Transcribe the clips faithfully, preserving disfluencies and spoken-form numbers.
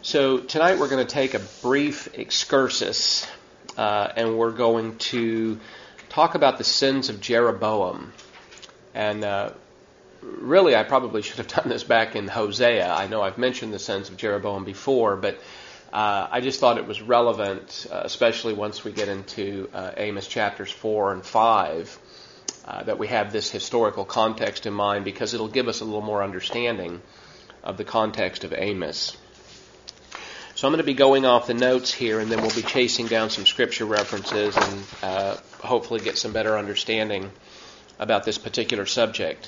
So tonight we're going to take a brief excursus, uh, and we're going to talk about the sins of Jeroboam. And uh, really, I probably should have done this back in Hosea. I know I've mentioned the sins of Jeroboam before, but uh, I just thought it was relevant, uh, especially once we get into uh, Amos chapters four and five, uh, that we have this historical context in mind, because it'll give us a little more understanding of the context of Amos. So I'm going to be going off the notes here, and then we'll be chasing down some scripture references and uh, hopefully get some better understanding about this particular subject.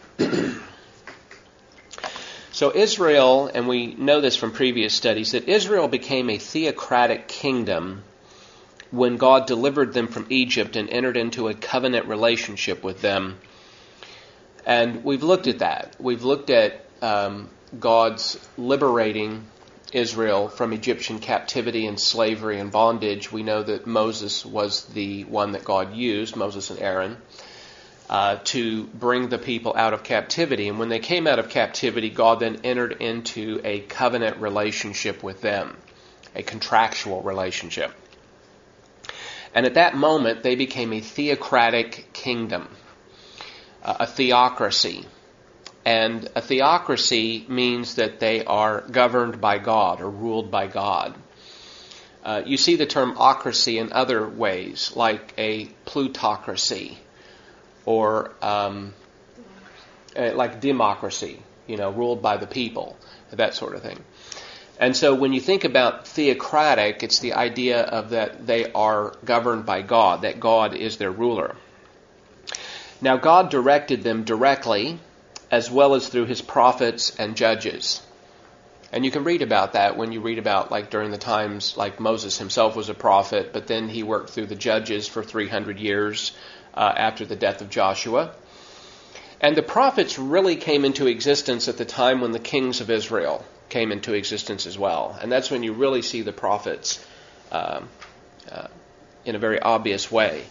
So Israel, and we know this from previous studies, that Israel became a theocratic kingdom when God delivered them from Egypt and entered into a covenant relationship with them. And we've looked at that. We've looked at um, God's liberating Israel from Egyptian captivity and slavery and bondage. We know that Moses was the one that God used, Moses and Aaron, uh, to bring the people out of captivity. And when they came out of captivity, God then entered into a covenant relationship with them, a contractual relationship. And at that moment, they became a theocratic kingdom, uh, a theocracy. And a theocracy means that they are governed by God or ruled by God. Uh, you see the term ocracy in other ways, like a plutocracy or um, uh, like democracy, you know, ruled by the people, that sort of thing. And so when you think about theocratic, it's the idea of that they are governed by God, that God is their ruler. Now, God directed them directly, as well as through his prophets and judges. And you can read about that when you read about, like, during the times, like Moses himself was a prophet, but then he worked through the judges for three hundred years uh, after the death of Joshua. And the prophets really came into existence at the time when the kings of Israel came into existence as well. And that's when you really see the prophets uh, uh, in a very obvious way.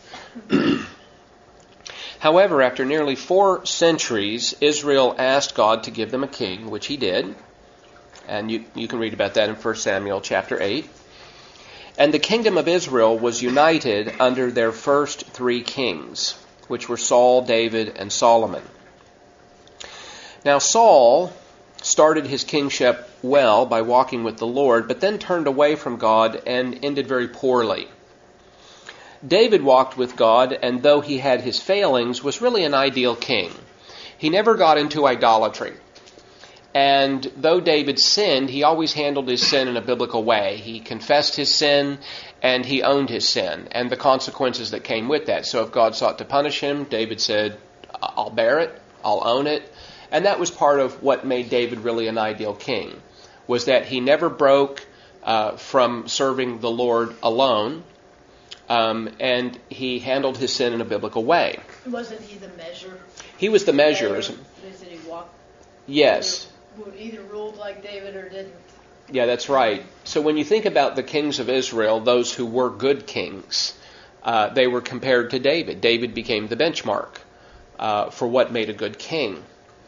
However, after nearly four centuries, Israel asked God to give them a king, which he did. And you, you can read about that in First Samuel chapter eight. And the kingdom of Israel was united under their first three kings, which were Saul, David, and Solomon. Now Saul started his kingship well by walking with the Lord, but then turned away from God and ended very poorly. David walked with God, and though he had his failings, was really an ideal king. He never got into idolatry. And though David sinned, he always handled his sin in a biblical way. He confessed his sin, and he owned his sin, and the consequences that came with that. So if God sought to punish him, David said, I'll bear it, I'll own it. And that was part of what made David really an ideal king, was that he never broke uh, from serving the Lord alone. Um, and he handled his sin in a biblical way. Wasn't he the measure? He was the measure. Did he walk? Yes. Either, either ruled like David or didn't. Yeah, that's right. So when you think about the kings of Israel, those who were good kings, uh, they were compared to David. David became the benchmark uh, for what made a good king.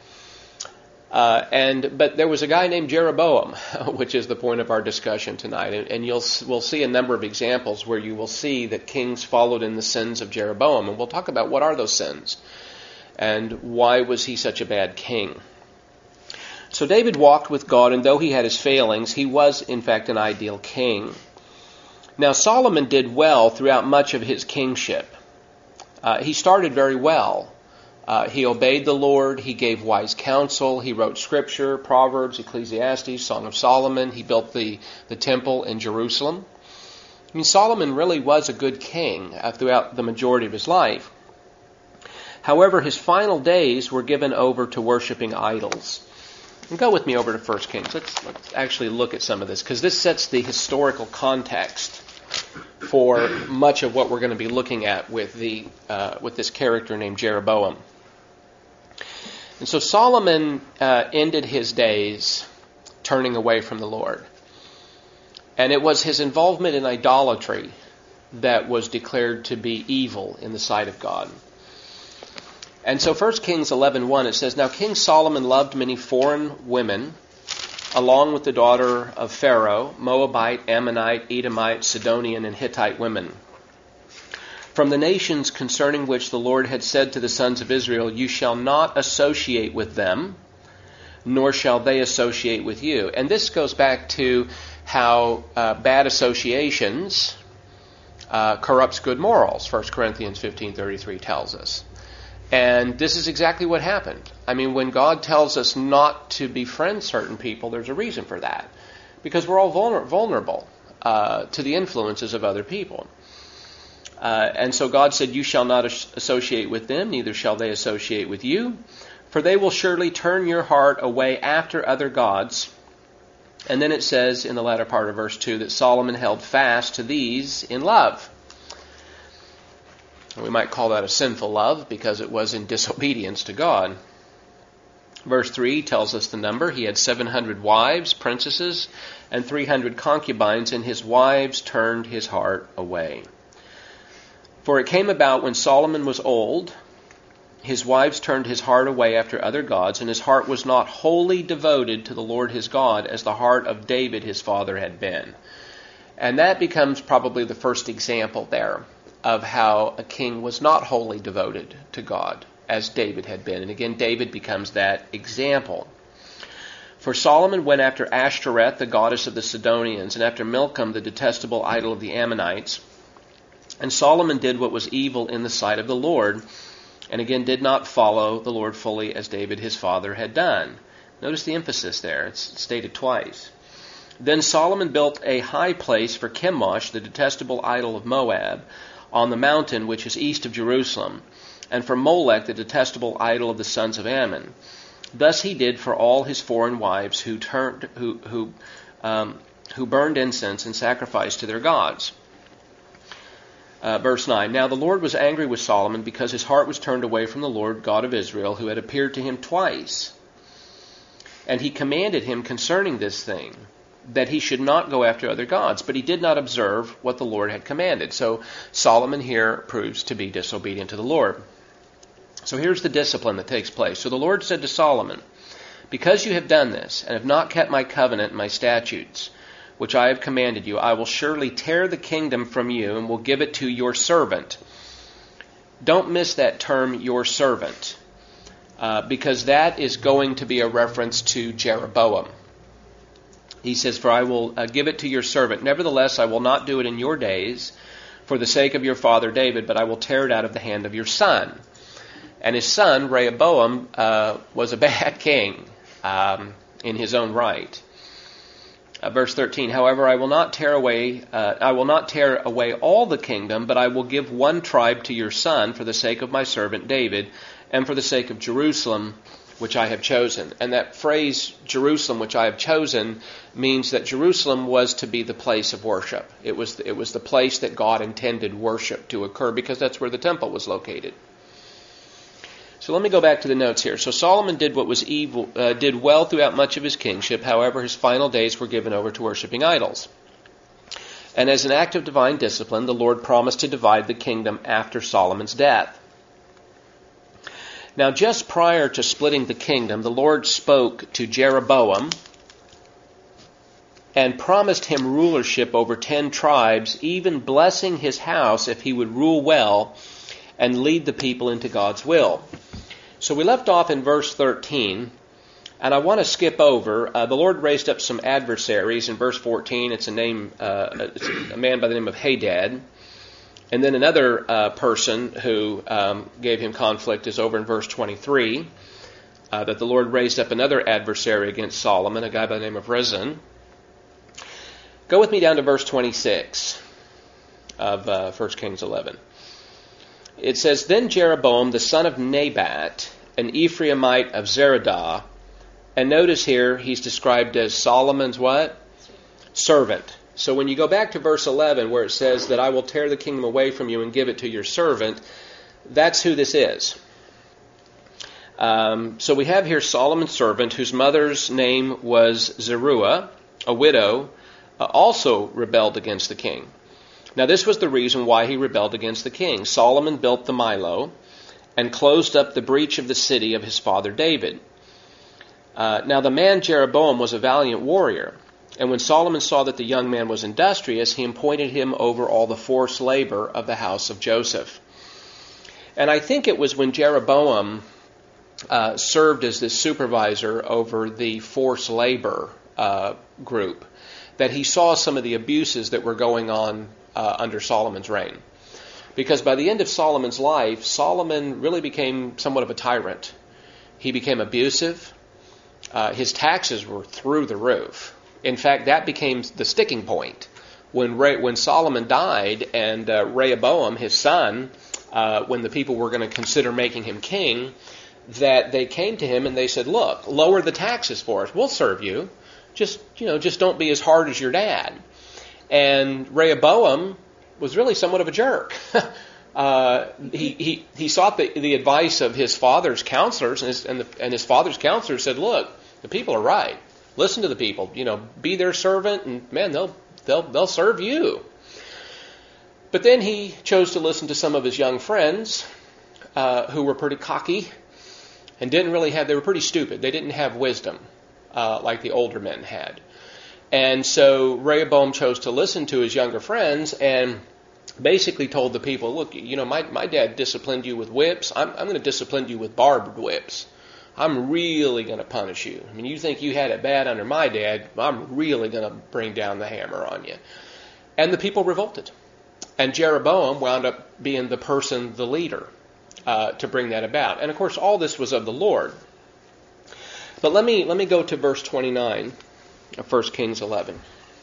Uh, and but there was a guy named Jeroboam, which is the point of our discussion tonight, and, and you'll we'll see a number of examples where you will see that kings followed in the sins of Jeroboam, and we'll talk about what are those sins, and why was he such a bad king. So David walked with God, and though he had his failings, he was in fact an ideal king. Now Solomon did well throughout much of his kingship. Uh, he started very well. Uh, he obeyed the Lord, he gave wise counsel, he wrote scripture, Proverbs, Ecclesiastes, Song of Solomon, he built the, the temple in Jerusalem. I mean, Solomon really was a good king uh, throughout the majority of his life. However, his final days were given over to worshiping idols. And go with me over to First Kings. Let's, let's actually look at some of this, because this sets the historical context for much of what we're going to be looking at with the uh, with this character named Jeroboam. And so Solomon uh, ended his days turning away from the Lord. And it was his involvement in idolatry that was declared to be evil in the sight of God. And so First Kings eleven one, it says, Now King Solomon loved many foreign women, along with the daughter of Pharaoh, Moabite, Ammonite, Edomite, Sidonian, and Hittite women. From the nations concerning which the Lord had said to the sons of Israel, you shall not associate with them, nor shall they associate with you. And this goes back to how uh, bad associations uh, corrupts good morals, First Corinthians fifteen thirty-three tells us. And this is exactly what happened. I mean, when God tells us not to befriend certain people, there's a reason for that. Because we're all vulner- vulnerable uh, to the influences of other people. Uh, and so God said, you shall not as- associate with them, neither shall they associate with you. For they will surely turn your heart away after other gods. And then it says in the latter part of verse two that Solomon held fast to these in love. We might call that a sinful love because it was in disobedience to God. Verse three tells us the number. He had seven hundred wives, princesses, and three hundred concubines, and his wives turned his heart away. For it came about when Solomon was old, his wives turned his heart away after other gods, and his heart was not wholly devoted to the Lord his God as the heart of David his father had been. And that becomes probably the first example there of how a king was not wholly devoted to God as David had been. And again, David becomes that example. For Solomon went after Ashtoreth, the goddess of the Sidonians, and after Milcom, the detestable idol of the Ammonites. And Solomon did what was evil in the sight of the Lord, and again did not follow the Lord fully as David his father had done. Notice the emphasis there. It's stated twice. Then Solomon built a high place for Chemosh, the detestable idol of Moab, on the mountain which is east of Jerusalem, and for Molech, the detestable idol of the sons of Ammon. Thus he did for all his foreign wives who turned, who who um, who burned incense and sacrificed to their gods. Uh, verse nine. Now the Lord was angry with Solomon because his heart was turned away from the Lord God of Israel, who had appeared to him twice. And he commanded him concerning this thing, that he should not go after other gods, but he did not observe what the Lord had commanded. So Solomon here proves to be disobedient to the Lord. So here's the discipline that takes place. So the Lord said to Solomon, because you have done this, and have not kept my covenant and my statutes, which I have commanded you, I will surely tear the kingdom from you, and will give it to your servant. Don't miss that term, your servant, uh, because that is going to be a reference to Jeroboam. He says, for I will uh, give it to your servant. Nevertheless, I will not do it in your days for the sake of your father David, but I will tear it out of the hand of your son. And his son, Rehoboam, uh, was a bad king um, in his own right. Uh, verse thirteen, however, I will not tear away uh, I will not tear away all the kingdom, but I will give one tribe to your son for the sake of my servant David, and for the sake of Jerusalem, which I have chosen. And that phrase, Jerusalem, which I have chosen, means that Jerusalem was to be the place of worship. It was, it was the place that God intended worship to occur, because that's where the temple was located. So let me go back to the notes here. So Solomon did what was evil, uh, did well throughout much of his kingship. However, his final days were given over to worshiping idols. And as an act of divine discipline, the Lord promised to divide the kingdom after Solomon's death. Now, just prior to splitting the kingdom, the Lord spoke to Jeroboam and promised him rulership over ten tribes, even blessing his house if he would rule well and lead the people into God's will. So we left off in verse thirteen, and I want to skip over. Uh, the Lord raised up some adversaries. In verse fourteen, it's a name, uh, it's a man by the name of Hadad. And then another uh, person who um, gave him conflict is over in verse twenty-three, uh, that the Lord raised up another adversary against Solomon, a guy by the name of Rezin. Go with me down to verse twenty-six of uh, First Kings eleven. It says, then Jeroboam, the son of Nebat, an Ephraimite of Zeradah, and notice here he's described as Solomon's what? Servant. So when you go back to verse eleven where it says that I will tear the kingdom away from you and give it to your servant, that's who this is. Um, so we have here Solomon's servant, whose mother's name was Zeruiah, a widow, uh, also rebelled against the king. Now this was the reason why he rebelled against the king. Solomon built the Milo and closed up the breach of the city of his father David. Uh, now the man Jeroboam was a valiant warrior, and when Solomon saw that the young man was industrious, he appointed him over all the forced labor of the house of Joseph. And I think it was when Jeroboam uh, served as this supervisor over the forced labor uh, group that he saw some of the abuses that were going on uh, under Solomon's reign. Because by the end of Solomon's life, Solomon really became somewhat of a tyrant. He became abusive. Uh, his taxes were through the roof. In fact, that became the sticking point. When Re- when Solomon died and uh, Rehoboam, his son, uh, when the people were going to consider making him king, that they came to him and they said, look, lower the taxes for us. We'll serve you. Just, you know, just don't be as hard as your dad. And Rehoboam was really somewhat of a jerk. uh, he, he, he sought the, the advice of his father's counselors, and his, and, the, and his father's counselors said, look, the people are right. Listen to the people. You know, be their servant, and man, they'll they'll they'll serve you. But then he chose to listen to some of his young friends uh, who were pretty cocky and didn't really have. They were pretty stupid. They didn't have wisdom uh, like the older men had. And so Rehoboam chose to listen to his younger friends and basically told the people, look, you know, my my dad disciplined you with whips. I'm I'm going to discipline you with barbed whips. I'm really going to punish you. I mean, you think you had it bad under my dad, I'm really going to bring down the hammer on you. And the people revolted. And Jeroboam wound up being the person, the leader, uh, to bring that about. And of course, all this was of the Lord. But let me let me go to verse twenty-nine of First Kings eleven.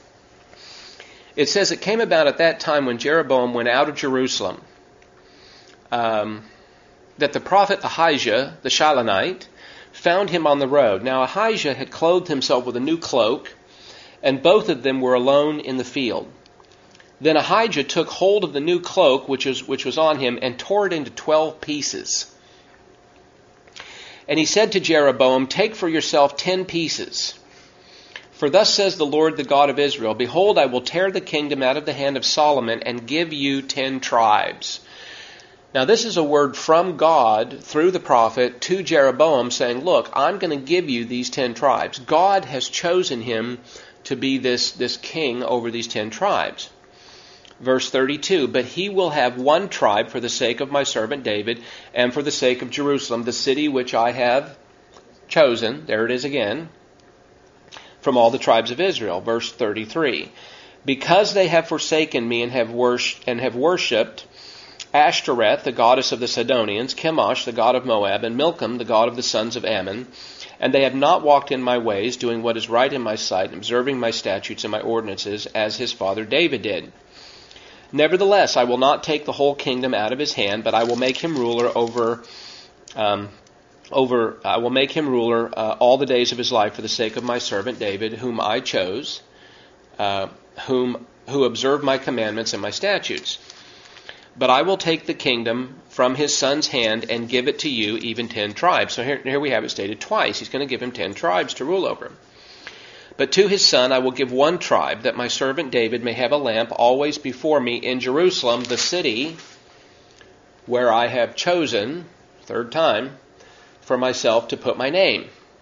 It says, it came about at that time when Jeroboam went out of Jerusalem, um, that the prophet Ahijah, the Shilonite, found him on the road. Now Ahijah had clothed himself with a new cloak, and both of them were alone in the field. Then Ahijah took hold of the new cloak which was, which was on him and tore it into twelve pieces. And he said to Jeroboam, take for yourself ten pieces. For thus says the Lord, the God of Israel, behold, I will tear the kingdom out of the hand of Solomon and give you ten tribes. Now this is a word from God through the prophet to Jeroboam saying, look, I'm going to give you these ten tribes. God has chosen him to be this, this king over these ten tribes. Verse thirty-two, but he will have one tribe for the sake of my servant David and for the sake of Jerusalem, the city which I have chosen. There it is again. From all the tribes of Israel. Verse thirty-three, because they have forsaken me and have worshipped, and have worshipped Ashtoreth, the goddess of the Sidonians, Chemosh, the god of Moab, and Milcom, the god of the sons of Ammon, and they have not walked in my ways, doing what is right in my sight, and observing my statutes and my ordinances, as his father David did. Nevertheless, I will not take the whole kingdom out of his hand, but I will make him ruler over, um, over. I will make him ruler uh, all the days of his life for the sake of my servant David, whom I chose, uh, whom who observed my commandments and my statutes. But I will take the kingdom from his son's hand and give it to you, even ten tribes. So here, here we have it stated twice. He's going to give him ten tribes to rule over him. But to his son I will give one tribe, that my servant David may have a lamp always before me in Jerusalem, the city where I have chosen, third time, for myself to put my name.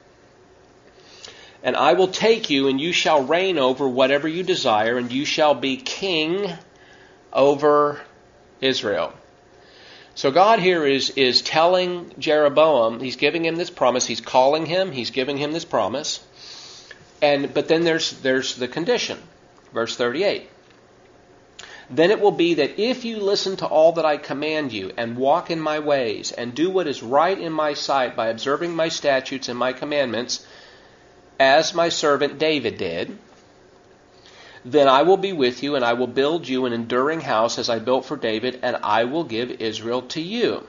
And I will take you, and you shall reign over whatever you desire, and you shall be king over Israel. So God here is, is telling Jeroboam, he's giving him this promise, he's calling him, he's giving him this promise. And but then there's there's the condition. Verse thirty-eight. Then it will be that if you listen to all that I command you, and walk in my ways, and do what is right in my sight by observing my statutes and my commandments, as my servant David did, then I will be with you, and I will build you an enduring house as I built for David, and I will give Israel to you.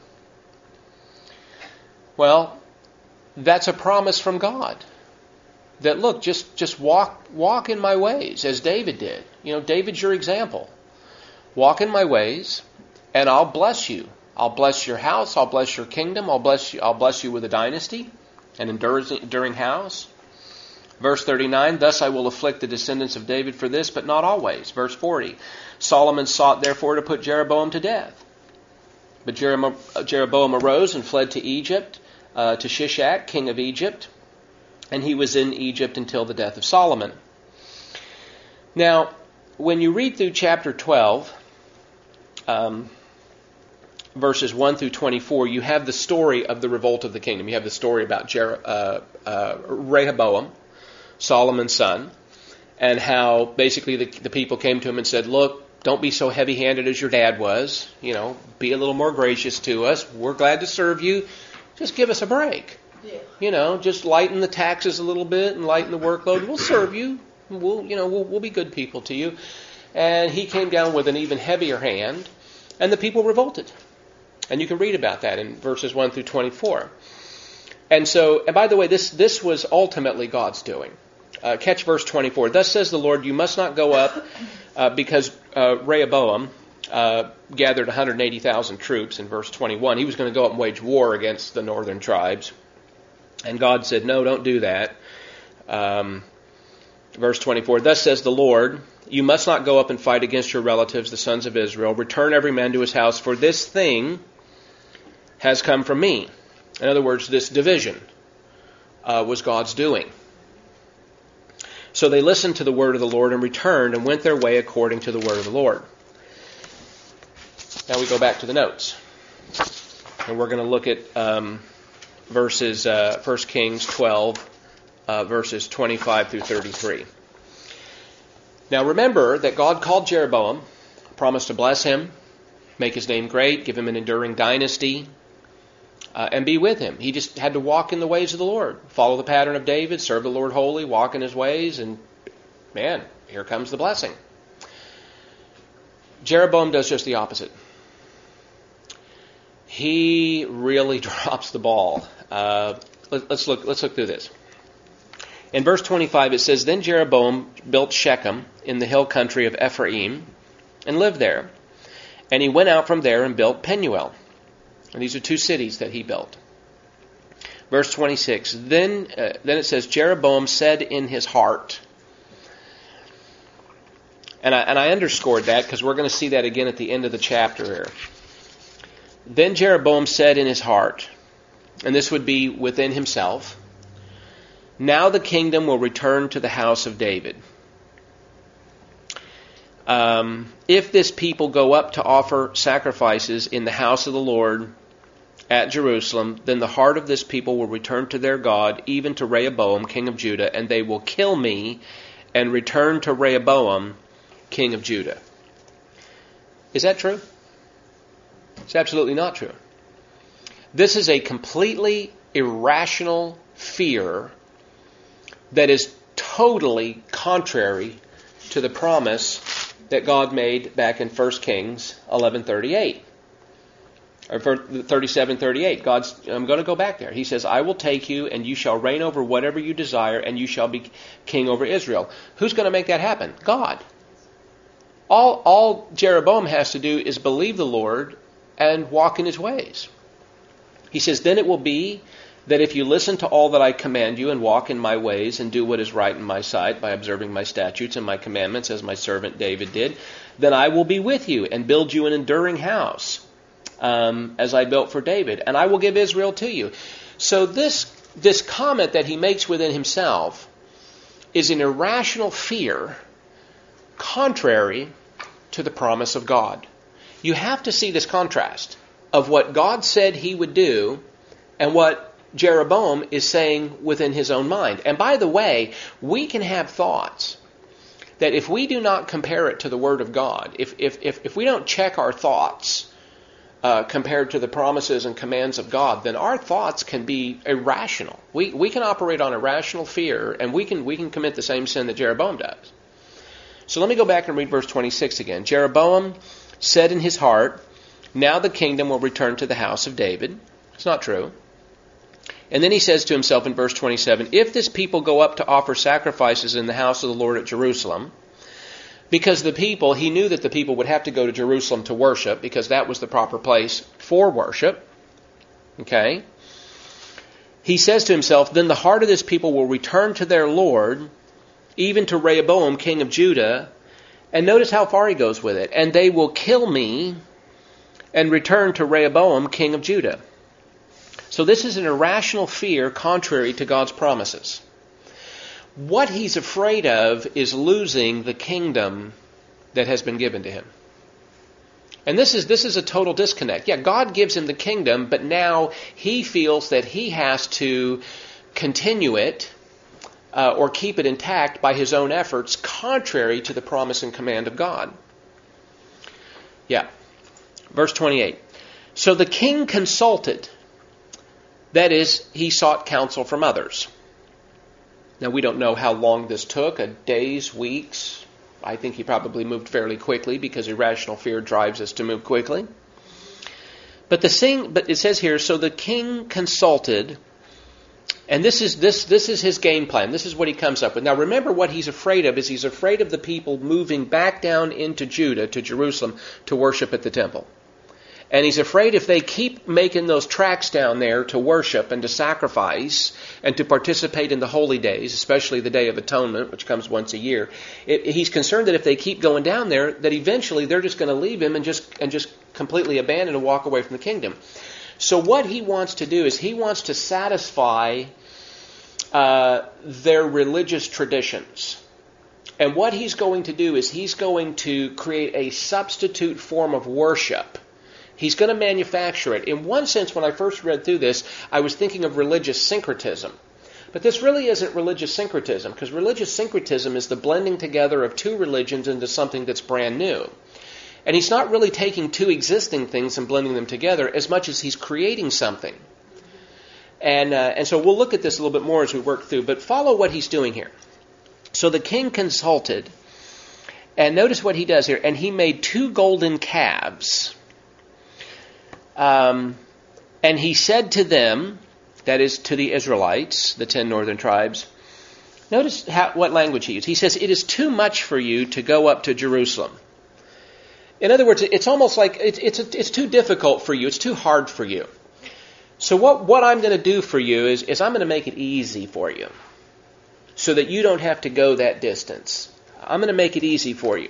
Well, that's a promise from God. That, look, just, just walk walk in my ways, as David did. You know, David's your example. Walk in my ways, and I'll bless you. I'll bless your house, I'll bless your kingdom, I'll bless you, I'll bless you with a dynasty, an enduring house. Verse thirty-nine, thus I will afflict the descendants of David for this, but not always. Verse forty, Solomon sought therefore to put Jeroboam to death. But Jeroboam arose and fled to Egypt, uh, to Shishak, king of Egypt. and he was in Egypt until the death of Solomon. Now, when you read through chapter twelve, um, verses one through twenty-four, you have the story of the revolt of the kingdom. You have the story about Jer- uh, uh, Rehoboam, Solomon's son, and how basically the, the people came to him and said, look, don't be so heavy-handed as your dad was. You know, be a little more gracious to us. We're glad to serve you. Just give us a break. Yeah. You know, just lighten the taxes a little bit and lighten the workload. We'll serve you. We'll, you know, we'll, we'll be good people to you. And he came down with an even heavier hand, and the people revolted. And you can read about that in verses one through twenty-four. And so, and by the way, this this was ultimately God's doing. Uh, catch verse twenty-four. Thus says the Lord, you must not go up, uh, because uh, Rehoboam uh, gathered one hundred eighty thousand troops in verse twenty-one. He was going to go up and wage war against the northern tribes. And God said, no, don't do that. Um, verse twenty-four, thus says the Lord, you must not go up and fight against your relatives, the sons of Israel. Return every man to his house, for this thing has come from me. In other words, this division uh, was God's doing. So they listened to the word of the Lord and returned and went their way according to the word of the Lord. Now we go back to the notes. And we're going to look at um, verses, uh, First Kings twelve, uh, verses twenty-five through thirty-three. Now remember that God called Jeroboam, promised to bless him, make his name great, give him an enduring dynasty, uh, and be with him. He just had to walk in the ways of the Lord, follow the pattern of David, serve the Lord wholly, walk in his ways, and man, here comes the blessing. Jeroboam does just the opposite. He really drops the ball. Uh, let, let's look. Let's look through this. In verse twenty-five, it says, then Jeroboam built Shechem in the hill country of Ephraim and lived there. And he went out from there and built Penuel. And these are two cities that he built. Verse twenty-six, then, uh, then it says, Jeroboam said in his heart. And I, and I underscored that because we're going to see that again at the end of the chapter here. Then Jeroboam said in his heart, and this would be within himself, now the kingdom will return to the house of David. Um, if this people go up to offer sacrifices in the house of the Lord at Jerusalem, then the heart of this people will return to their God, even to Rehoboam, king of Judah, and they will kill me and return to Rehoboam, king of Judah. Is that true? It's absolutely not true. This is a completely irrational fear that is totally contrary to the promise that God made back in First Kings eleven thirty-eight. Or thirty-seven thirty-eight. God's, I'm going to go back there. He says, I will take you and you shall reign over whatever you desire and you shall be king over Israel. Who's going to make that happen? God. All, all Jeroboam has to do is believe the Lord and walk in his ways. He says, then it will be that if you listen to all that I command you and walk in my ways and do what is right in my sight by observing my statutes and my commandments as my servant David did, then I will be with you and build you an enduring house um, as I built for David, and I will give Israel to you. So this, this comment that he makes within himself is an irrational fear contrary to the promise of God. You have to see this contrast of what God said he would do and what Jeroboam is saying within his own mind. And by the way, we can have thoughts that if we do not compare it to the Word of God, if if if, if we don't check our thoughts uh, compared to the promises and commands of God, then our thoughts can be irrational. We we can operate on irrational fear, and we can we can commit the same sin that Jeroboam does. So let me go back and read verse twenty-six again. Jeroboam said in his heart, now the kingdom will return to the house of David. It's not true. And then he says to himself in verse twenty-seven, if this people go up to offer sacrifices in the house of the Lord at Jerusalem, because the people, he knew that the people would have to go to Jerusalem to worship, because that was the proper place for worship. Okay? He says to himself, then the heart of this people will return to their Lord, even to Rehoboam, king of Judah. And notice how far he goes with it. And they will kill me and return to Rehoboam, king of Judah. So this is an irrational fear contrary to God's promises. what he's afraid of is losing the kingdom that has been given to him. And this is this is a total disconnect. Yeah, God gives him the kingdom, but now he feels that he has to continue it uh, or keep it intact by his own efforts, contrary to the promise and command of God. Yeah. Verse twenty-eight. So the king consulted. That is, he sought counsel from others. Now, we don't know how long this took, a days, weeks. I think he probably moved fairly quickly because irrational fear drives us to move quickly. But the sing, but it says here, so the king consulted, and this is this this is his game plan. This is what he comes up with. Now, remember what he's afraid of is he's afraid of the people moving back down into Judah, to Jerusalem, to worship at the temple. And he's afraid if they keep making those tracks down there to worship and to sacrifice and to participate in the holy days, especially the Day of Atonement, which comes once a year, it, he's concerned that if they keep going down there, that eventually they're just going to leave him and just and just completely abandon and walk away from the kingdom. So what he wants to do is he wants to satisfy uh, their religious traditions. And what he's going to do is he's going to create a substitute form of worship. He's going to manufacture it. In one sense, when I first read through this, I was thinking of religious syncretism. But this really isn't religious syncretism, because religious syncretism is the blending together of two religions into something that's brand new. And he's not really taking two existing things and blending them together as much as he's creating something. And, uh, and so we'll look at this a little bit more as we work through, but follow what he's doing here. So the king consulted, and notice what he does here, and he made two golden calves. Um, and he said to them, that is to the Israelites, the ten northern tribes, notice how, what language he used. He says, it is too much for you to go up to Jerusalem. In other words, it's almost like it's it's, it's too difficult for you. It's too hard for you. So what, what I'm going to do for you is, is I'm going to make it easy for you so that you don't have to go that distance. I'm going to make it easy for you.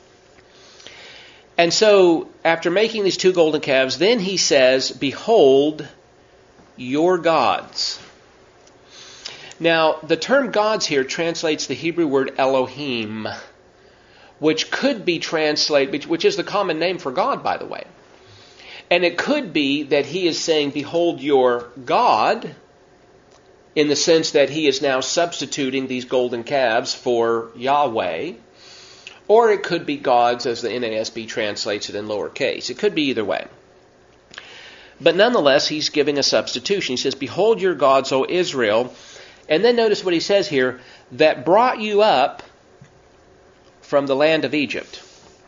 And so, after making these two golden calves, then he says, behold, your gods. Now, the term gods here translates the Hebrew word Elohim, which could be translated, which is the common name for God, by the way. And it could be that he is saying, behold your God, in the sense that he is now substituting these golden calves for Yahweh. Or it could be gods, as the N A S B translates it in lowercase. It could be either way. But nonetheless, he's giving a substitution. He says, behold your gods, O Israel. And then notice what he says here, that brought you up from the land of Egypt.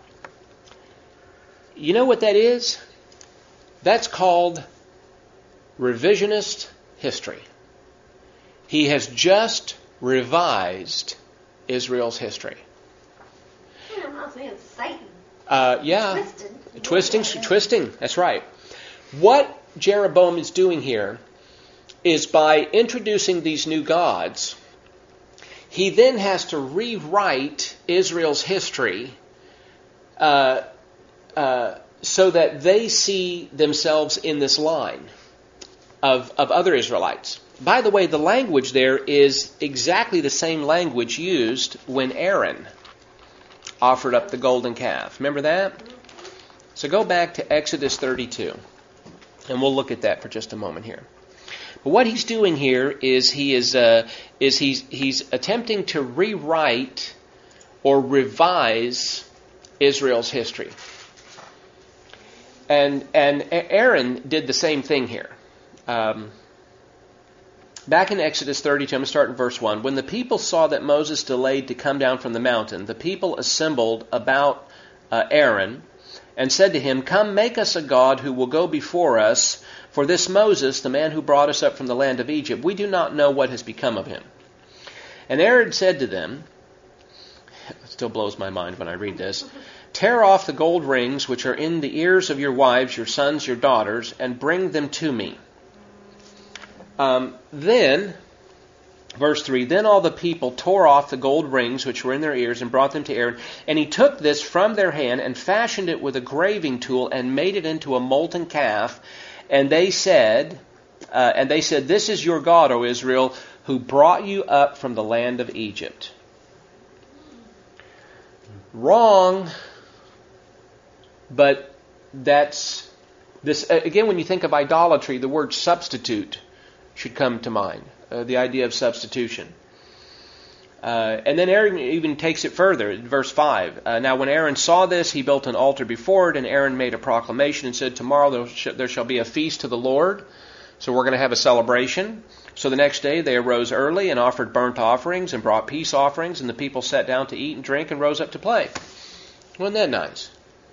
You know what that is? That's called revisionist history. He has just revised Israel's history. I'm not saying Satan. Uh, yeah, Twisted. twisting, twisting. That's right. What Jeroboam is doing here is by introducing these new gods, he then has to rewrite Israel's history uh, uh, so that they see themselves in this line of, of other Israelites. By the way, the language there is exactly the same language used when Aaron offered up the golden calf. Remember that? So go back to Exodus thirty-two, and we'll look at that for just a moment here. But what he's doing here is he is uh, is he's he's attempting to rewrite or revise Israel's history. And and Aaron did the same thing here. Um, Back in Exodus thirty-two, I'm going to start in verse one. When the people saw that Moses delayed to come down from the mountain, the people assembled about uh, Aaron and said to him, come, make us a god who will go before us, for this Moses, the man who brought us up from the land of Egypt, we do not know what has become of him. And Aaron said to them, it still blows my mind when I read this, tear off the gold rings which are in the ears of your wives, your sons, your daughters, and bring them to me. Um, then, verse three, then all the people tore off the gold rings which were in their ears and brought them to Aaron. And he took this from their hand and fashioned it with a graving tool and made it into a molten calf. And they said, uh, and they said, this is your God, O Israel, who brought you up from the land of Egypt. Wrong, but that's this again. When you think of idolatry, the word substitute should come to mind. Uh, the idea of substitution. Uh, and then Aaron even takes it further in verse five. Uh, now when Aaron saw this, he built an altar before it, and Aaron made a proclamation and said, tomorrow there, sh- there shall be a feast to the Lord, so we're going to have a celebration. So the next day they arose early and offered burnt offerings and brought peace offerings, and the people sat down to eat and drink and rose up to play. Wasn't that nice?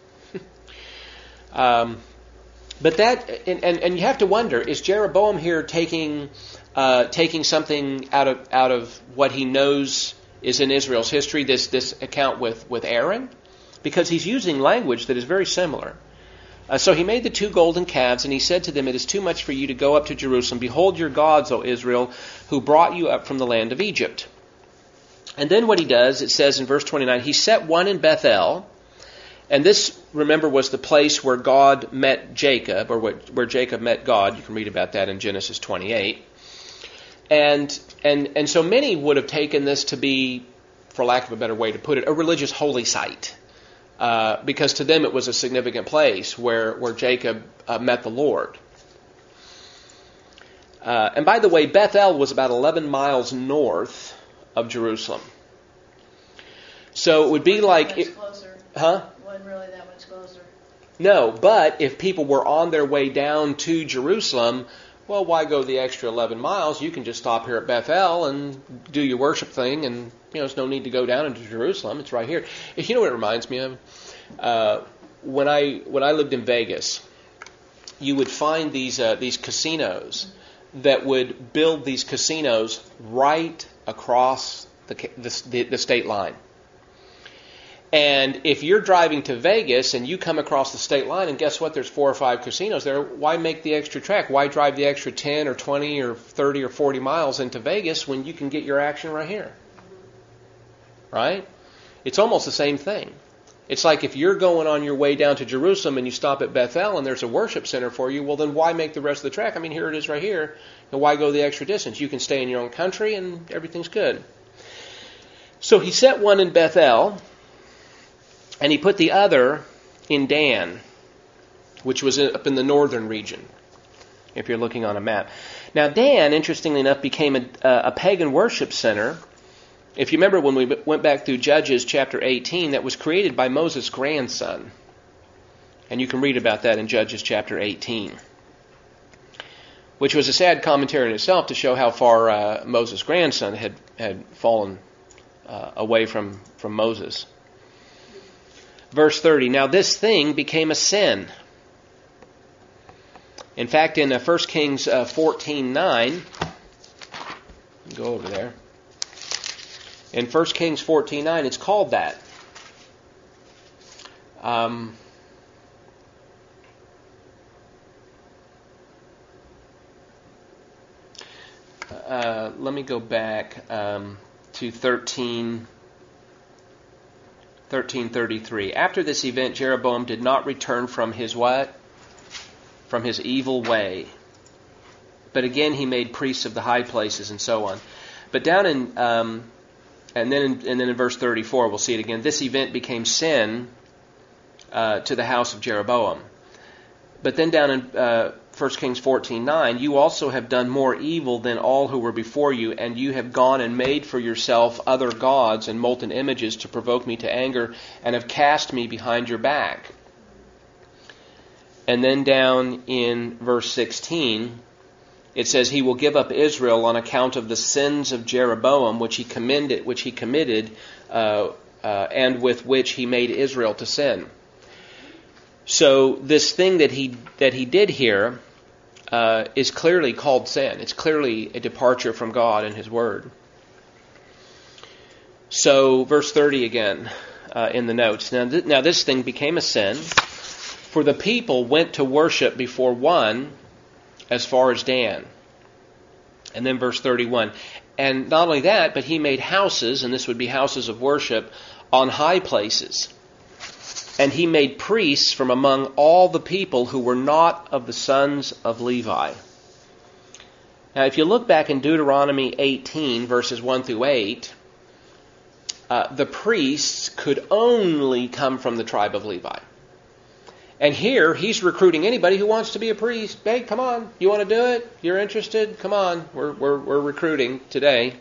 um, but that, and, and, and you have to wonder, is Jeroboam here taking... Uh, taking something out of out of what he knows is in Israel's history, this this account with, with Aaron? Because he's using language that is very similar. Uh, so he made the two golden calves, and he said to them, it is too much for you to go up to Jerusalem. Behold your gods, O Israel, who brought you up from the land of Egypt. And then what he does, it says in verse twenty-nine, he set one in Bethel. And this, remember, was the place where God met Jacob, or where Jacob met God. You can read about that in Genesis twenty-eight. And and and so many would have taken this to be, for lack of a better way to put it, a religious holy site. Uh, because to them it was a significant place where, where Jacob uh, met the Lord. Uh, and by the way, Bethel was about eleven miles north of Jerusalem. So it would be like... It, closer. Huh? Wasn't really that much closer. No, but if people were on their way down to Jerusalem... Well, why go the extra eleven miles? You can just stop here at Bethel and do your worship thing, and you know there's no need to go down into Jerusalem. It's right here. If you know what it reminds me of, uh, when I when I lived in Vegas, you would find these uh, these casinos that would build these casinos right across the the, the state line. And if you're driving to Vegas and you come across the state line and guess what, there's four or five casinos there, why make the extra trek? Why drive the extra ten or twenty or thirty or forty miles into Vegas when you can get your action right here? Right? It's almost the same thing. It's like if you're going on your way down to Jerusalem and you stop at Bethel and there's a worship center for you, well then why make the rest of the trek? I mean, here it is right here. And why go the extra distance? You can stay in your own country and everything's good. So he set one in Bethel. And he put the other in Dan, which was up in the northern region, if you're looking on a map. Now, Dan, interestingly enough, became a, a pagan worship center. If you remember when we went back through Judges chapter eighteen, that was created by Moses' grandson. And you can read about that in Judges chapter eighteen. Which was a sad commentary in itself to show how far uh, Moses' grandson had, had fallen uh, away from, from Moses. Verse thirty, now this thing became a sin. In fact, in uh, First Kings uh, fourteen nine, go over there. In First Kings fourteen nine, it's called that. Um, uh, let me go back um, to thirteen. thirteen thirty-three. After this event, Jeroboam did not return from his what? From his evil way. But again, he made priests of the high places and so on. But down in, um, and then in, and then in verse thirty-four, we'll see it again. This event became sin uh, to the house of Jeroboam. But then down in uh, First Kings fourteen nine, you also have done more evil than all who were before you, and you have gone and made for yourself other gods and molten images to provoke me to anger, and have cast me behind your back. And then down in verse sixteen, it says, he will give up Israel on account of the sins of Jeroboam, which he committed, which he committed, uh, uh, and with which he made Israel to sin. So this thing that he that he did here uh, is clearly called sin. It's clearly a departure from God and His Word. So verse thirty again uh, in the notes. Now, th- now this thing became a sin, for the people went to worship before one as far as Dan. And then verse thirty-one. And not only that, but he made houses, and this would be houses of worship, on high places. And he made priests from among all the people who were not of the sons of Levi. Now, if you look back in Deuteronomy eighteen, verses one through eight, uh, the priests could only come from the tribe of Levi. And here, he's recruiting anybody who wants to be a priest. Hey, come on, you want to do it? You're interested? Come on, we're we're, we're recruiting today.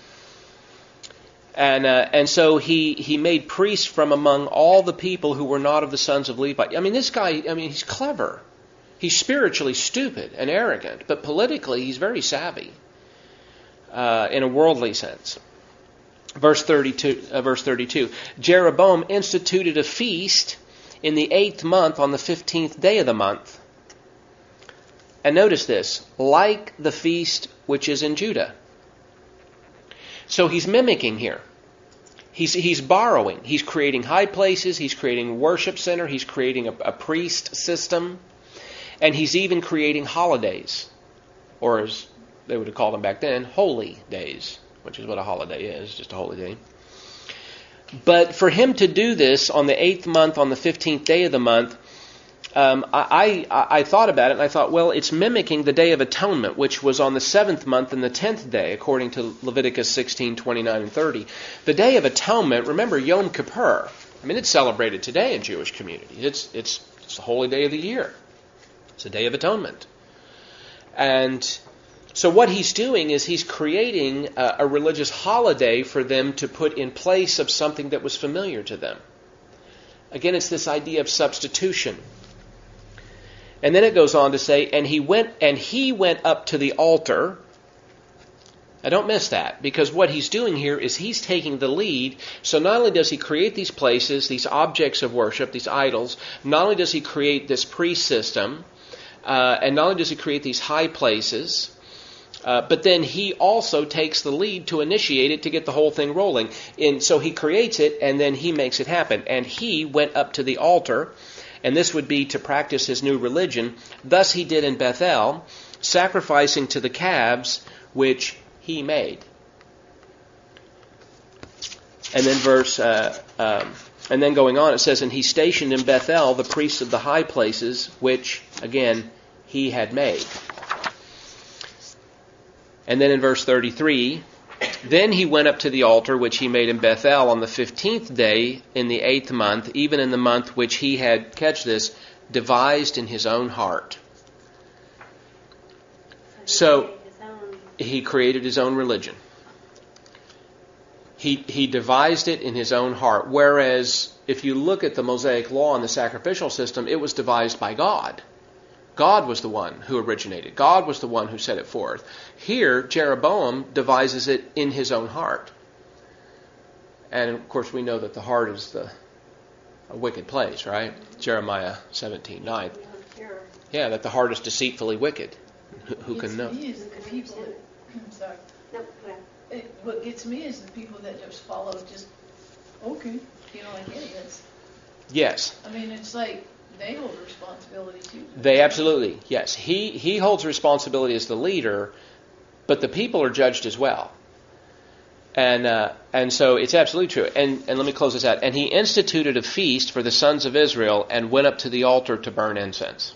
And uh, and so he, he made priests from among all the people who were not of the sons of Levi. I mean, this guy, I mean, he's clever. He's spiritually stupid and arrogant, but politically he's very savvy uh, in a worldly sense. Verse thirty-two, uh, verse thirty-two, Jeroboam instituted a feast in the eighth month on the fifteenth day of the month. And notice this, like the feast which is in Judah. So he's mimicking here. He's he's borrowing. He's creating high places. He's creating a worship center. He's creating a, a priest system. And he's even creating holidays. Or as they would have called them back then, holy days. Which is what a holiday is, just a holy day. But for him to do this on the eighth month, on the fifteenth day of the month, um, I, I, I thought about it and I thought, well, it's mimicking the Day of Atonement, which was on the seventh month and the tenth day, according to Leviticus sixteen, twenty-nine, and thirty. The Day of Atonement, remember Yom Kippur. I mean, it's celebrated today in Jewish communities. It's, it's, it's the holy day of the year. It's a Day of Atonement. And so what he's doing is he's creating a, a religious holiday for them to put in place of something that was familiar to them. Again, it's this idea of substitution. And then it goes on to say, and he went and he went up to the altar. Now don't miss that, because what he's doing here is he's taking the lead. So not only does he create these places, these objects of worship, these idols, not only does he create this priest system, uh, and not only does he create these high places, Uh, but then he also takes the lead to initiate it, to get the whole thing rolling. And so he creates it, and then he makes it happen. And he went up to the altar, and this would be to practice his new religion. Thus he did in Bethel, sacrificing to the calves which he made. And then verse, uh, um, and then going on, it says, and he stationed in Bethel the priests of the high places, which, again, he had made. And then in verse thirty-three, then he went up to the altar which he made in Bethel on the fifteenth day in the eighth month, even in the month which he had, catch this, devised in his own heart. So he created his own religion. He he devised it in his own heart. Whereas if you look at the Mosaic law and the sacrificial system, it was devised by God. God was the one who originated. God was the one who set it forth. Here, Jeroboam devises it in his own heart. And, of course, we know that the heart is the a wicked place, right? Jeremiah seventeen nine. Yeah, that the heart is deceitfully wicked. Who, who can know? Me is the people that, I'm sorry. Nope, okay. It, what gets me is the people that just follow just, okay, you know, like idiots. Yes. I mean, it's like, they hold responsibility too. They absolutely, yes. He he holds responsibility as the leader, but the people are judged as well. And uh, and so it's absolutely true. And and let me close this out. And he instituted a feast for the sons of Israel and went up to the altar to burn incense.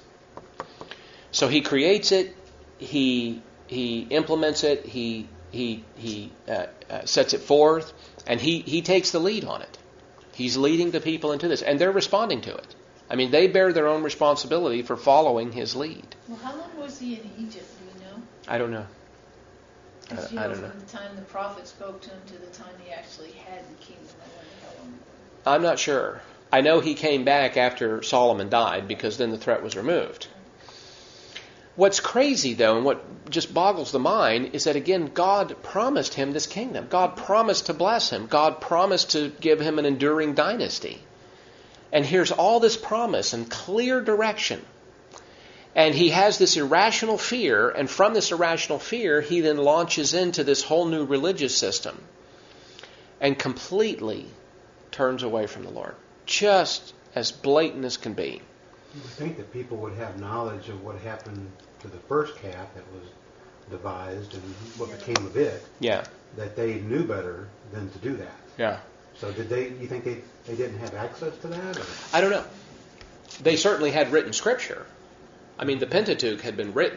So he creates it, he he implements it, he he he uh, uh, sets it forth, and he he takes the lead on it. He's leading the people into this, and they're responding to it. I mean, they bear their own responsibility for following his lead. Well, how long was he in Egypt, do you know? I don't know. Because, I, you know, I don't from know. the time the prophet spoke to him to the time he actually had the kingdom, I wonder how long. I'm not sure. I know he came back after Solomon died, because then the threat was removed. What's crazy, though, and what just boggles the mind, is that, again, God promised him this kingdom. God promised to bless him. God promised to give him an enduring dynasty. And here's all this promise and clear direction. And he has this irrational fear, and from this irrational fear, he then launches into this whole new religious system and completely turns away from the Lord. Just as blatant as can be. You would think that people would have knowledge of what happened to the first calf that was devised and what became of it. Yeah. That they knew better than to do that. Yeah. So did they? You think they, they didn't have access to that? Or? I don't know. They certainly had written scripture. I mean, the Pentateuch had been written.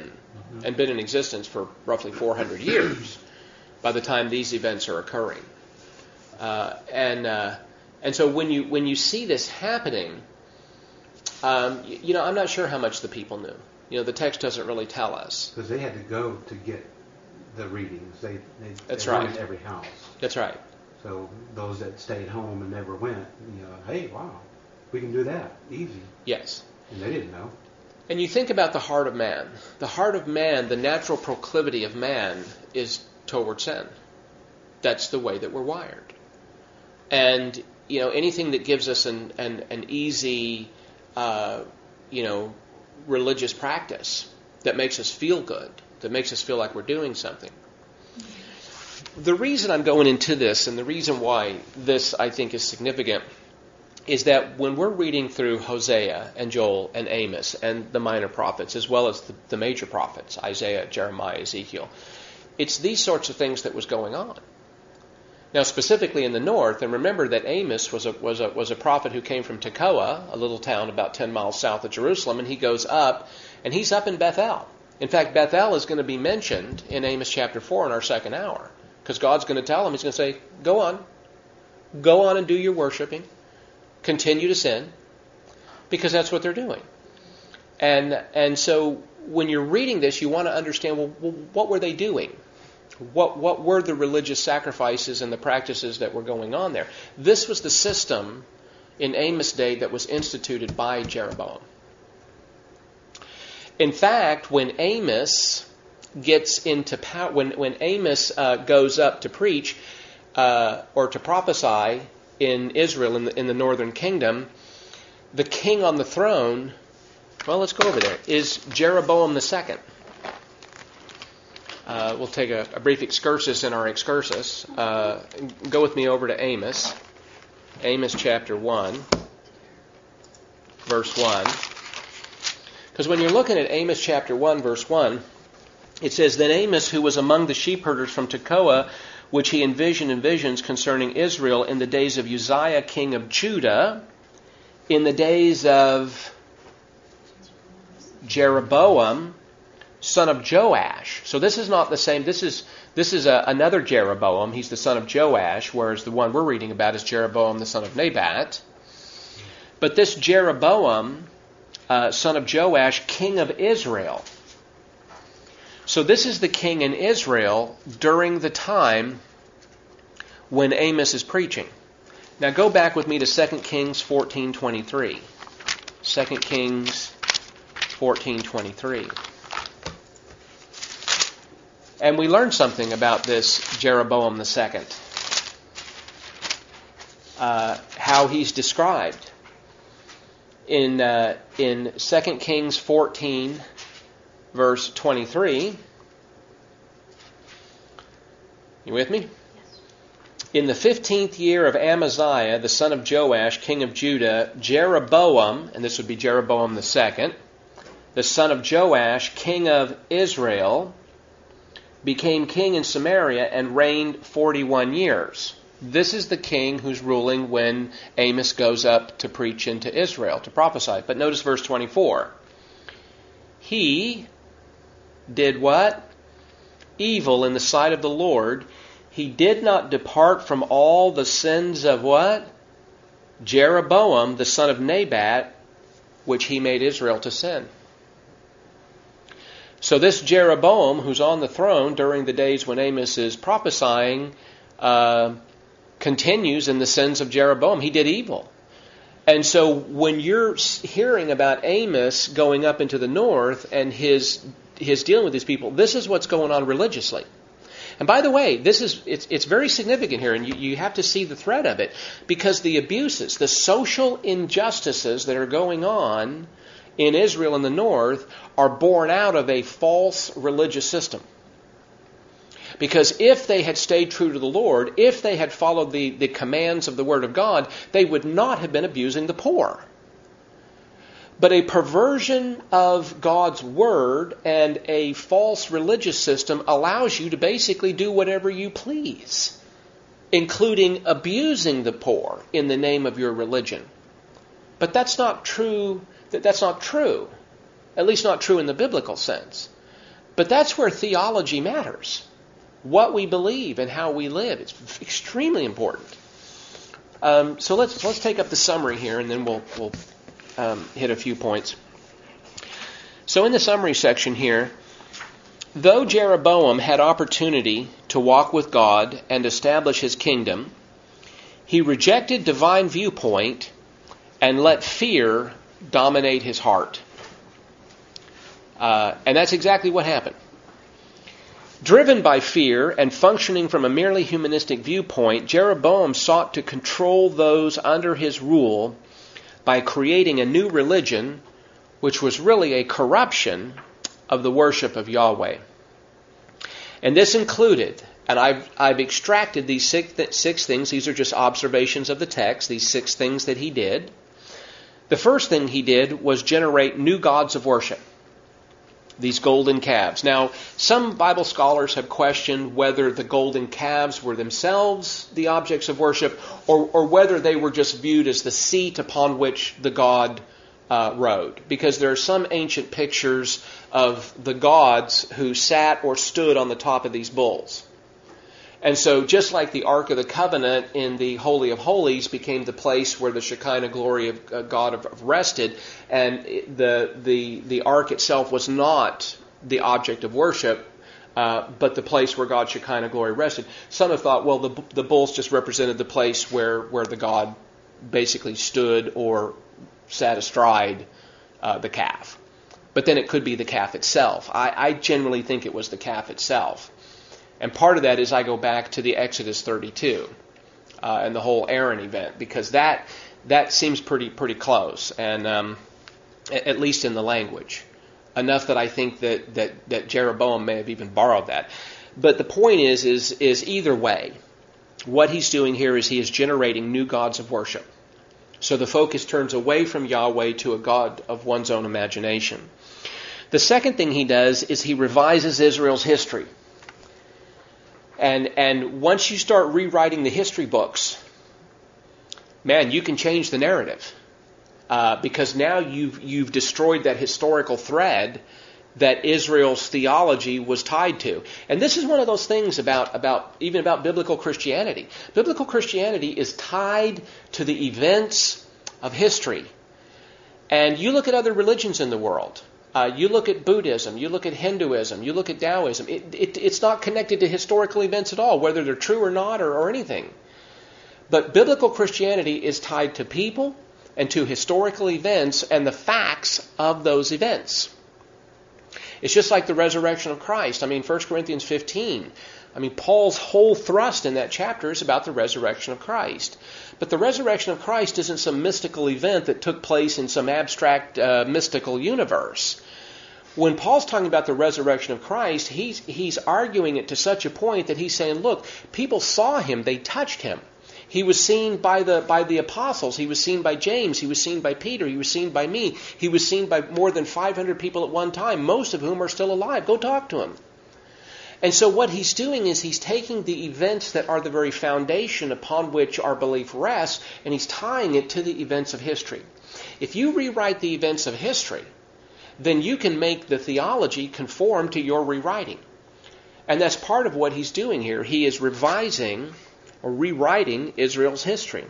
and been in existence for roughly four hundred years by the time these events are occurring. Uh, and uh, and so when you when you see this happening, um, you, you know, I'm not sure how much the people knew. You know, the text doesn't really tell us. Because they had to go to get the readings. They, they, That's they right. went to every house. That's right. So those that stayed home and never went, you know, hey, wow, we can do that. Easy. Yes. And they didn't know. And you think about the heart of man. The heart of man, the natural proclivity of man, is toward sin. That's the way that we're wired. And, you know, anything that gives us an, an, an easy, uh, you know, religious practice that makes us feel good, that makes us feel like we're doing something. The reason I'm going into this, and the reason why this, I think, is significant, is that when we're reading through Hosea and Joel and Amos and the minor prophets, as well as the, the major prophets, Isaiah, Jeremiah, Ezekiel, it's these sorts of things that was going on. Now, specifically in the north, and remember that Amos was a, was a, was a prophet who came from Tekoa, a little town about ten miles south of Jerusalem, and he goes up, and he's up in Bethel. In fact, Bethel is going to be mentioned in Amos chapter four in our second hour, because God's going to tell him, he's going to say, go on, go on and do your worshiping, continue to sin, because that's what they're doing. And and so when you're reading this, you want to understand, well, well what were they doing? What what were the religious sacrifices and the practices that were going on there? This was the system in Amos' day that was instituted by Jeroboam. In fact, when Amos gets into power, when when Amos uh, goes up to preach uh, or to prophesy in Israel in the, in the northern kingdom, the king on the throne, well, let's go over there, is Jeroboam the second. Uh, we'll take a, a brief excursus in our excursus. Uh, go with me over to Amos. Amos chapter one, verse one. Because when you're looking at Amos chapter one, verse one, it says, Then Amos, who was among the sheepherders from Tekoa, which he envisioned in visions concerning Israel in the days of Uzziah, king of Judah, in the days of Jeroboam, son of Joash. So this is not the same. This is this is a, another Jeroboam. He's the son of Joash, whereas the one we're reading about is Jeroboam, the son of Nebat. But this Jeroboam, uh, son of Joash, king of Israel. So this is the king in Israel during the time when Amos is preaching. Now go back with me to Second Kings fourteen twenty-three. Second Kings fourteen twenty-three. And we learn something about this Jeroboam the second. Uh, how he's described. In uh, in Second Kings fourteen, verse twenty-three. You with me? Yes. In the fifteenth year of Amaziah, the son of Joash, king of Judah, Jeroboam, and this would be Jeroboam the second, the son of Joash, king of Israel, became king in Samaria and reigned forty-one years. This is the king who's ruling when Amos goes up to preach into Israel, to prophesy. But notice verse twenty-four. He did what? Evil in the sight of the Lord. He did not depart from all the sins of what? Jeroboam, the son of Nebat, which he made Israel to sin. So this Jeroboam, who's on the throne during the days when Amos is prophesying, uh, continues in the sins of Jeroboam. He did evil. And so when you're hearing about Amos going up into the north and his his dealing with these people, this is what's going on religiously. And by the way, this is it's it's very significant here, and you, you have to see the thread of it, because the abuses, the social injustices that are going on in Israel in the north are born out of a false religious system. Because if they had stayed true to the Lord, if they had followed the, the commands of the Word of God, they would not have been abusing the poor. But a perversion of God's Word and a false religious system allows you to basically do whatever you please, including abusing the poor in the name of your religion. But that's not true. That's not true. At least not true in the biblical sense. But that's where theology matters. What we believe and how we live. It's extremely important. Um, so let's let's take up the summary here, and then we'll we'll um, hit a few points. So in the summary section here, though Jeroboam had opportunity to walk with God and establish his kingdom, he rejected divine viewpoint and let fear dominate his heart. Uh, and that's exactly what happened. Driven by fear and functioning from a merely humanistic viewpoint, Jeroboam sought to control those under his rule by creating a new religion, which was really a corruption of the worship of Yahweh. And this included, and I've, I've extracted these six, th- six things, these are just observations of the text, these six things that he did. The first thing he did was generate new gods of worship. These golden calves. Now, some Bible scholars have questioned whether the golden calves were themselves the objects of worship, or, or whether they were just viewed as the seat upon which the god uh, rode. Because there are some ancient pictures of the gods who sat or stood on the top of these bulls. And so just like the Ark of the Covenant in the Holy of Holies became the place where the Shekinah glory of God rested, and the the the Ark itself was not the object of worship, uh, but the place where God's Shekinah glory rested. Some have thought, well, the the bulls just represented the place where, where the God basically stood or sat astride uh, the calf. But then it could be the calf itself. I, I generally think it was the calf itself. And part of that is I go back to the Exodus thirty-two uh, and the whole Aaron event, because that that seems pretty pretty close, and um, at least in the language, enough that I think that, that that Jeroboam may have even borrowed that. But the point is is is either way, what he's doing here is he is generating new gods of worship. So the focus turns away from Yahweh to a god of one's own imagination. The second thing he does is he revises Israel's history. And and once you start rewriting the history books, man, you can change the narrative. Uh, because now you've you've destroyed that historical thread that Israel's theology was tied to. And this is one of those things about, about even about biblical Christianity. Biblical Christianity is tied to the events of history. And you look at other religions in the world. Uh, you look at Buddhism, you look at Hinduism, you look at Taoism. It, it, it's not connected to historical events at all, whether they're true or not or, or anything. But biblical Christianity is tied to people and to historical events and the facts of those events. It's just like the resurrection of Christ. I mean, First Corinthians fifteen. I mean, Paul's whole thrust in that chapter is about the resurrection of Christ. But the resurrection of Christ isn't some mystical event that took place in some abstract uh, mystical universe. When Paul's talking about the resurrection of Christ, he's he's arguing it to such a point that he's saying, look, people saw him, they touched him. He was seen by the by the apostles. He was seen by James. He was seen by Peter. He was seen by me. He was seen by more than five hundred people at one time, most of whom are still alive. Go talk to him. And so what he's doing is he's taking the events that are the very foundation upon which our belief rests, and he's tying it to the events of history. If you rewrite the events of history, then you can make the theology conform to your rewriting. And that's part of what he's doing here. He is revising or rewriting Israel's history.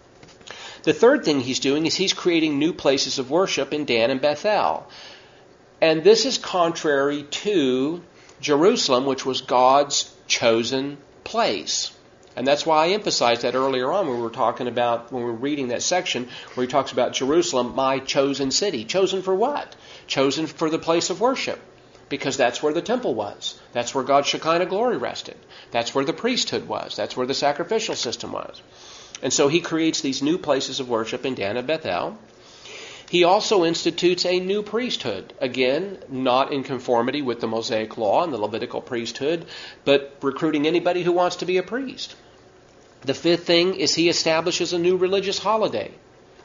The third thing he's doing is he's creating new places of worship in Dan and Bethel. And this is contrary to Jerusalem, which was God's chosen place. And that's why I emphasized that earlier on when we were talking about, when we were reading that section where he talks about Jerusalem, my chosen city. Chosen for what? Chosen for the place of worship. Because that's where the temple was. That's where God's Shekinah glory rested. That's where the priesthood was. That's where the sacrificial system was. And so he creates these new places of worship in Dan and Bethel. He also institutes a new priesthood. Again, not in conformity with the Mosaic law and the Levitical priesthood, but recruiting anybody who wants to be a priest. The fifth thing is he establishes a new religious holiday.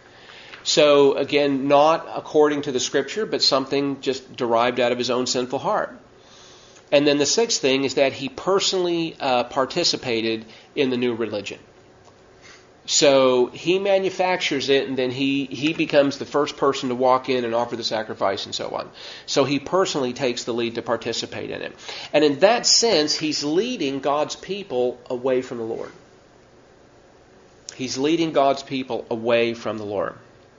So, again, not according to the Scripture, but something just derived out of his own sinful heart. And then the sixth thing is that he personally uh, participated in the new religion. So he manufactures it, and then he, he becomes the first person to walk in and offer the sacrifice and so on. So he personally takes the lead to participate in it. And in that sense, he's leading God's people away from the Lord. He's leading God's people away from the Lord.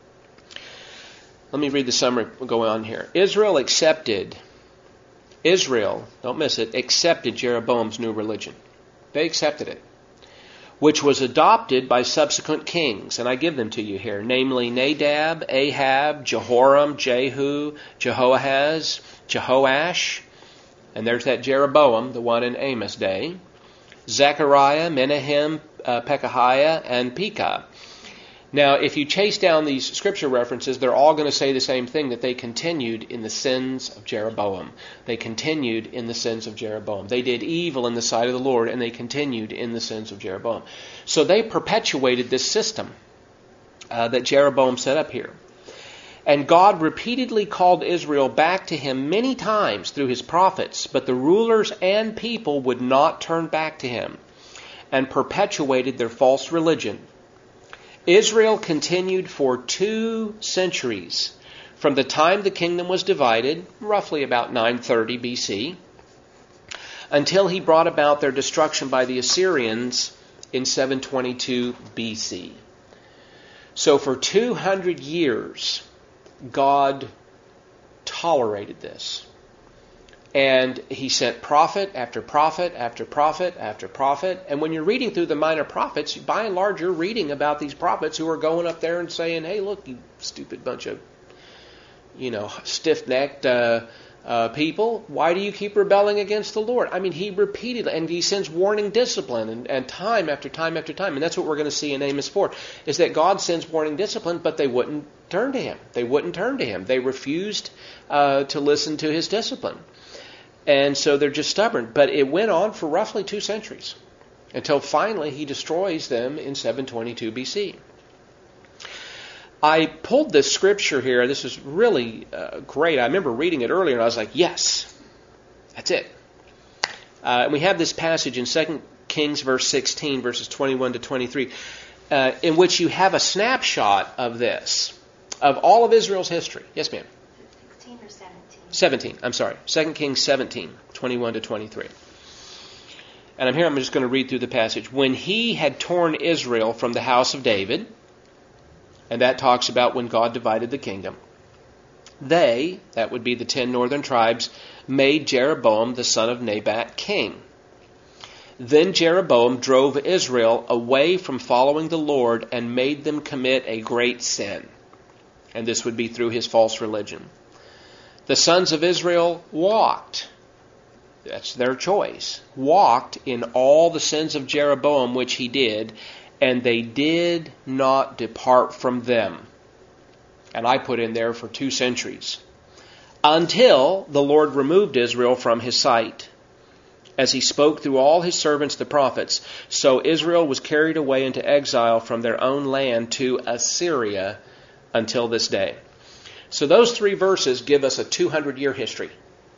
Let me read the summary going on here. Israel accepted, Israel, don't miss it, accepted Jeroboam's new religion. They accepted it, which was adopted by subsequent kings. And I give them to you here, namely Nadab, Ahab, Jehoram, Jehu, Jehoahaz, Jehoash, and there's that Jeroboam, the one in Amos' day, Zechariah, Menahem, uh, Pekahiah, and Pekah. Now, if you chase down these scripture references, they're all going to say the same thing, that they continued in the sins of Jeroboam. They continued in the sins of Jeroboam. They did evil in the sight of the Lord, and they continued in the sins of Jeroboam. So they perpetuated this system uh, that Jeroboam set up here. And God repeatedly called Israel back to him many times through his prophets, but the rulers and people would not turn back to him and perpetuated their false religion. Israel continued for two centuries, from the time the kingdom was divided, roughly about nine thirty B C, until he brought about their destruction by the Assyrians in seven twenty-two B C. So for two hundred years, God tolerated this. And he sent prophet after prophet after prophet after prophet. And when you're reading through the minor prophets, by and large, you're reading about these prophets who are going up there and saying, hey, look, you stupid bunch of, you know, stiff-necked uh, uh, people. Why do you keep rebelling against the Lord? I mean, he repeatedly, and he sends warning discipline and, and time after time after time. And that's what we're going to see in Amos four, is that God sends warning discipline, but they wouldn't turn to him. They wouldn't turn to him. They refused uh, to listen to his discipline. And so they're just stubborn. But it went on for roughly two centuries until finally he destroys them in seven twenty-two B C. I pulled this scripture here. This is really uh, great. I remember reading it earlier and I was like, yes, that's it. Uh, and we have this passage in Second Kings verse sixteen, verses twenty-one to twenty-three, uh, in which you have a snapshot of this, of all of Israel's history. Yes, ma'am? sixteen or seventeen? seventeen, I'm sorry. Second Kings seventeen, twenty-one to twenty-three. And I'm here, I'm just going to read through the passage. When he had torn Israel from the house of David, and that talks about when God divided the kingdom, they, that would be the ten northern tribes, made Jeroboam the son of Nebat king. Then Jeroboam drove Israel away from following the Lord and made them commit a great sin. And this would be through his false religion. The sons of Israel walked, that's their choice, walked in all the sins of Jeroboam which he did, and they did not depart from them. And I put in there for two centuries. Until the Lord removed Israel from his sight, as he spoke through all his servants the prophets. So Israel was carried away into exile from their own land to Assyria until this day. So those three verses give us a two hundred year history.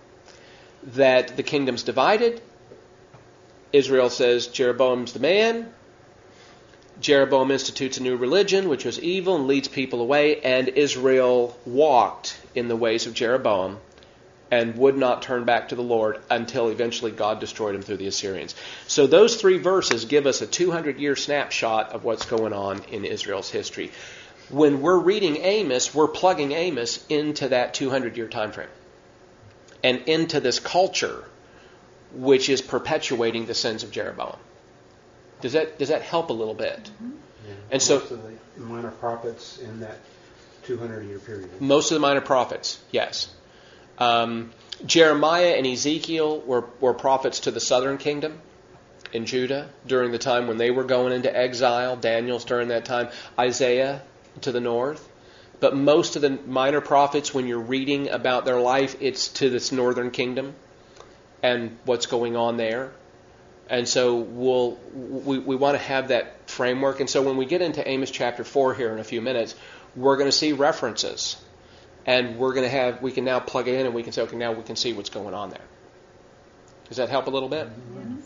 That the kingdom's divided. Israel says Jeroboam's the man. Jeroboam institutes a new religion, which was evil and leads people away. And Israel walked in the ways of Jeroboam and would not turn back to the Lord until eventually God destroyed him through the Assyrians. So those three verses give us a two hundred year snapshot of what's going on in Israel's history. When we're reading Amos, we're plugging Amos into that two hundred year time frame and into this culture which is perpetuating the sins of Jeroboam. Does that does that help a little bit? Mm-hmm. Yeah. And so most of the minor prophets in that two hundred year period. Most of the minor prophets, yes. Um, Jeremiah and Ezekiel were, were prophets to the southern kingdom in Judah during the time when they were going into exile. Daniel's during that time. Isaiah to the north. But most of the minor prophets, when you're reading about their life, it's to this northern kingdom and what's going on there. And so we'll, we, we want to have that framework. And so when we get into Amos chapter four here in a few minutes, we're going to see references. And we're going to have, we can now plug it in and we can say, okay, now we can see what's going on there. Does that help a little bit? Mm-hmm.